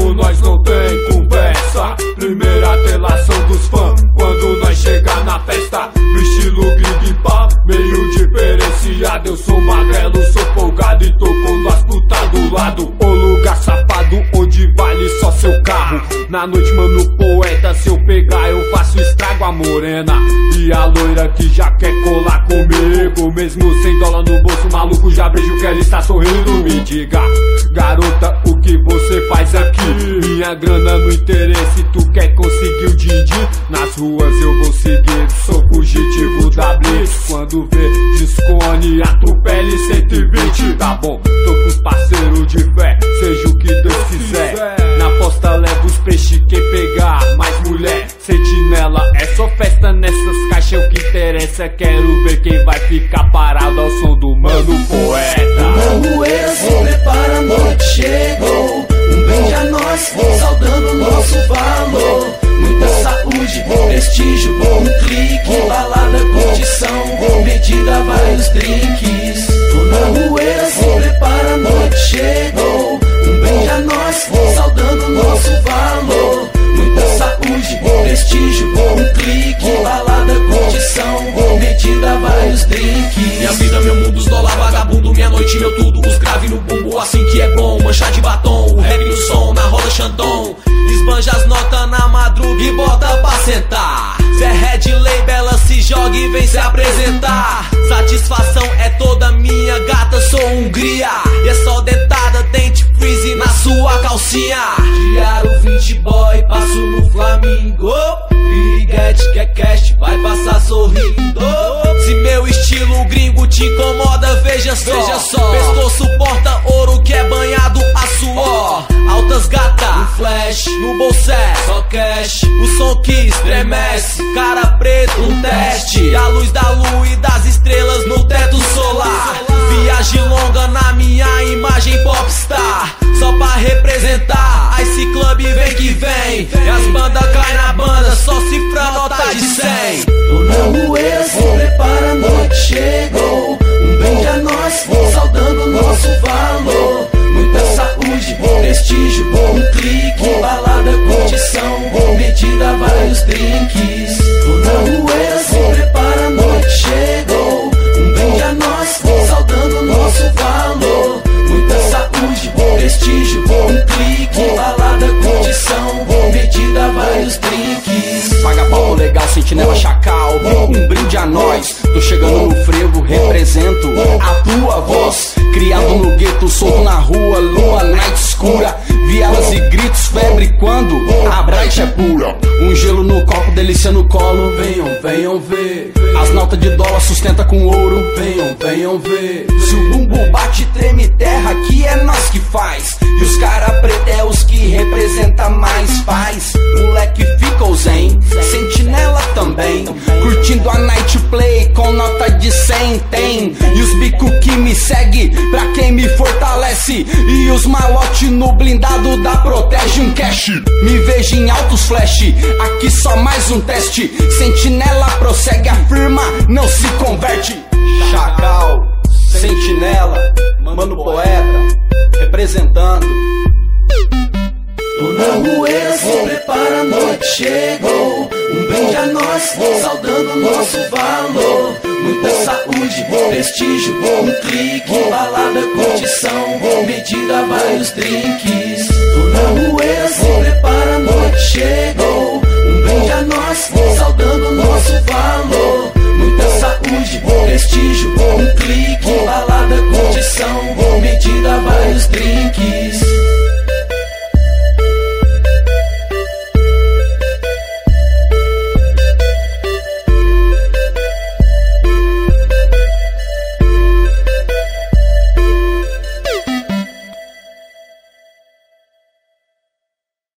comigo nós não tem conversa. Primeira delação dos fãs quando nós chegar na festa. No estilo gringo e pá, meio diferenciado. Eu sou magrelo, sou folgado e tô com as putas do lado. O lugar safado onde vale só seu carro. Na noite, mano, poeta, se eu pegar eu faço estrago. A morena e a loira que já quer colar comigo. Mesmo $100 no bolso, maluco, já vejo que ela está sorrindo. Me diga, garota, o que você faz aqui? Minha grana no interesse, tu quer conseguir o din-din? Nas ruas eu vou seguir, sou fugitivo da Blitz. Quando vê descone, atropele 120. Tá bom, tô com os parceiros de fé, seja o que Deus quiser. Na posta levo os peixes, quem pegar mais mulher. Sentinela, é só festa nessas caixas, o que interessa. Quero ver quem vai ficar parado ao som do mano poeta. Mangueira, se prepara, a noite chegou. Brinde a nós, saudando nosso valor. Muita saúde, prestígio, clique. Balada, curtição, medida, vários drinks. Mangueira, se prepara, a noite chegou. Brinde a nós, saudando nosso valor. Muita saúde, prestígio, clique. Balada, curtição, medida, vários drinks. Minha vida, meu mundo, os dólar, vagabundo. Minha noite, meu tudo, os grave no bumbo. Assim que é bom, mancha de batom. O reggae no som, na roda Xandão. Esbanja as notas na madruga e bota pra sentar. Zé Red Label, ela se joga e vem se apresentar. Satisfação é toda minha, gata, sou Hungria. E é só dentada, dente freeze na sua calcinha. Diário 20 boy, passo no Flamingo. Piriguete que é cash, vai passar sorrindo. Se meu estilo gringo te incomoda, veja só. Pescoço porta ouro que é banhado a suor. Altas gata, um flash, no bolsé, só cash. O som que estremece, cara preto, um teste. E a luz da lua e das estrelas no teto solar. Viagem longa na minha imagem popstar. Só pra representar, Ice Club vem que vem. E as bandas caem na banda, só cifra nota de 100. Mangueira, se prepara, a noite chegou. Brinde a nós, saudando nosso valor. Muita saúde, prestígio, clique. Balada, curtição, medida, vários drinks. Mangueira, se prepara, a noite chegou. Brinde a nós, saudando nosso valor. Muita saúde, prestígio, clique. Balada, curtição, medida, vários drinks. Paga pau legal, sentinela chacal. Um brinde a nós, tô chegando no frevo, represento a tua voz. Criado no gueto, solto na rua, lua, night escura. Vielas e gritos, febre quando a Bright é pura. Um gelo no copo, delícia no colo. Venham, venham ver. As notas de dólar sustenta com ouro. Venham, venham ver. Se o bumbo bate, treme terra, que é nós que faz. E os cara preto é os que representa mais paz. Moleque fica o zen, sentinela também. Curtindo a night play com nota de 100 tem. E os bico que me segue, pra quem me fortalece. E os malote no blindado da protege um cash. Me vejo em altos flash, aqui só mais um teste. Sentinela prossegue, afirma, não se converte. Chacal, sentinela, mano poeta, representando. Mangueira, se prepara, a noite chegou. Brinde a nós, saudando nosso valor. Muita saúde, prestígio, clique. Balada, curtição, medida, vários drinks. Mangueira, se prepara, a noite chegou. Brinde a nós, saudando nosso valor. Muita saúde, prestígio,